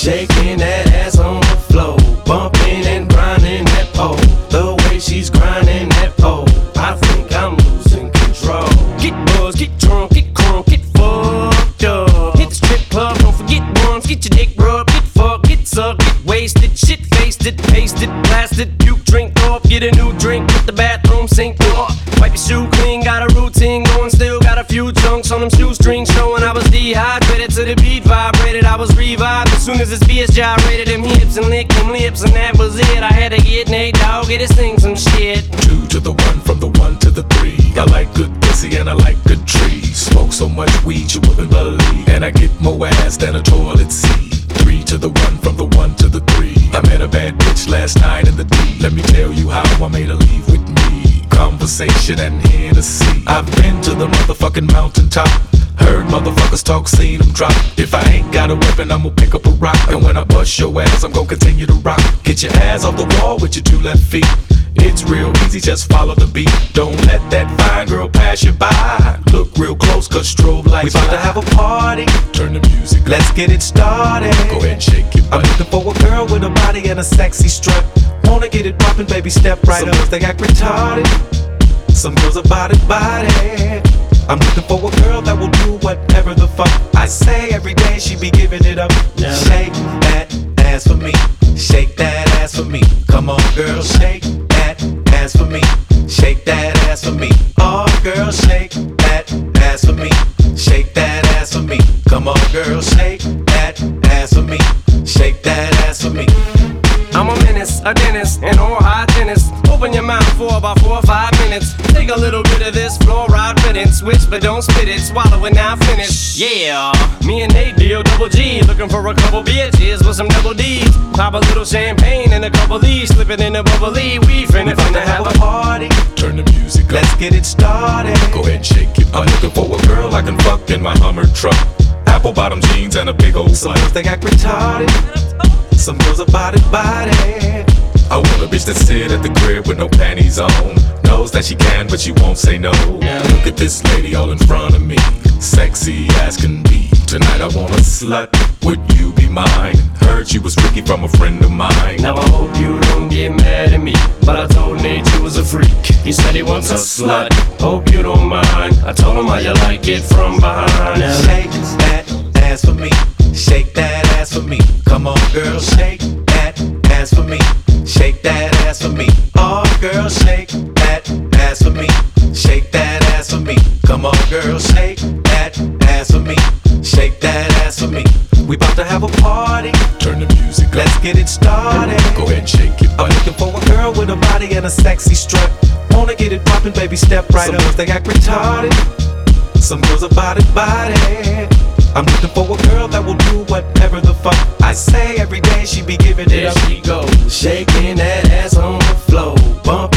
shaking that ass on the floor, bumping and grinding that pole. The way she's grinding that pole, I think I'm losing control. Get buzzed, get drunk, get crunk, get fucked up. Hit the strip club, don't forget once, get your dick rubbed, get fucked, get sucked, get wasted, shit faced it, pasted, blasted, puke, drink off, get a new drink, hit the bathroom sink off. Wipe your shoe clean, got a routine going, still got a few chunks on them shoestrings showing I was dehydrated to the beat vibrated. I was revived as soon as this BS gyrated them hips and licked them lips, and that was it. I had to get Nate Dogg, get this thing some shit. 2 to the 1, from the 1 to the 3. I like good pussy and I like good trees. Smoke so much weed you wouldn't believe, and I get more ass than a toilet seat. 3 to the 1, from the 1 to the 3. I met a bad bitch last night in the D. Let me tell you how I made her leave with me. Conversation and Hennessy. I've been to the motherfucking mountaintop. Heard motherfuckers talk, seen them drop. If I ain't got a weapon, I'ma pick up a rock. And when I bust your ass, I'm gon' continue to rock. Get your ass off the wall with your 2 left feet. It's real easy, just follow the beat. Don't let that fine girl pass you by. Look real close, cause strobe lights. We bout to have a party, turn the music up. let's get it started. Go ahead and shake your I'm butt. looking for a girl with a body and a sexy strut. Wanna get it poppin', baby, step right Some up. girls, They act retarded, some girls are body. I'm looking for a girl that will do whatever the fuck I say. Every day she be giving it up. Yeah. Shake that ass for me, shake that ass for me. Come on, girl, shake that ass for me, shake that ass for me. Oh, girl, shake that ass for me, shake that ass for me. Come on, girl, shake that ass for me, shake that ass for me. I'm a menace, a dentist, an oral hygienist. Open your mouth for about 4 or 5 minutes. Take a little bit of this fluoride riddance. Switch but don't spit it, swallow it now finish. Yeah, me and Nate D-O-double G, looking for a couple bitches with some double D's. Pop a little champagne and a couple D's, slip it in a bubbly. We finna have a party, Turn the music up. let's get it started. Go ahead and shake it. I'm looking for a girl I can fuck in my Hummer truck. Apple bottom jeans and a big old Some slut. girls they act retarded, some girls are body. I want a bitch that sit at the crib with no panties on. Knows that she can, but she won't say no. Look at this lady all in front of me, sexy as can be. Tonight I want a slut, would you be mine? Heard she was Ricky from a friend of mine. Now I hope you don't get mad at me, but I told Nate you was a freak. He said he wants a slut, hope you don't mind. I told him how you like it from behind. Shake that ass for me, shake that ass for me. Come on, girl, shake that ass for me, shake that ass for me. Oh, girl, shake that ass for me, shake that ass for me. Come on, girl, shake that ass for me, shake that ass for me. We bout to have a party, Turn the music up. let's get it started. Go ahead and shake your I'm butt. looking for a girl with a body and a sexy strut. Wanna get it poppin', baby, step right Some up. Girls they act retarded, some girls are body. I'm looking for a girl that will do whatever the fuck I say. Every day she be giving it There up. she goes. Shaking that ass on the floor, bumping